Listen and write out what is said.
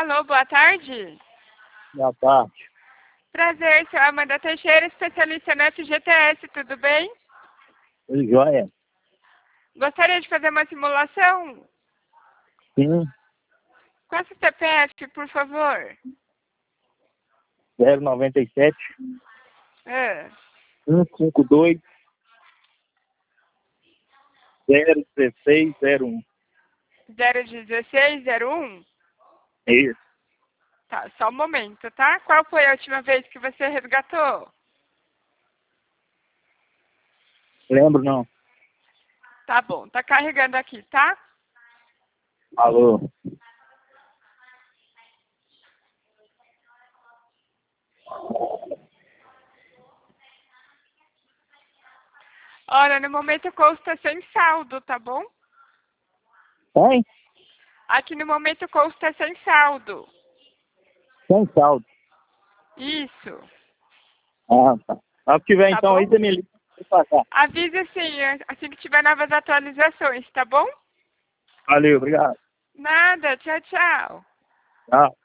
Alô, boa tarde. Boa tarde. Prazer, sou a Amanda Teixeira, especialista no FGTS, tudo bem? Oi, joia. Gostaria de fazer uma simulação? Sim, Qual é o seu CPF, por favor? 097 Ah, 152 01601. 01601? Isso. Tá, só um momento, tá? Qual foi a última vez que você resgatou? Lembro não. Tá bom, tá carregando aqui, tá? Alô. Olha, no momento o custo sem saldo, tá bom? Tem? Aqui no momento o custo sem saldo. Sem saldo. Isso, Ah, tá. Se tiver tá então aí, bom? você me liga pra passar. Avisa sim, assim que tiver novas atualizações, tá bom? Valeu, obrigado. Nada, tchau, tchau. Tchau.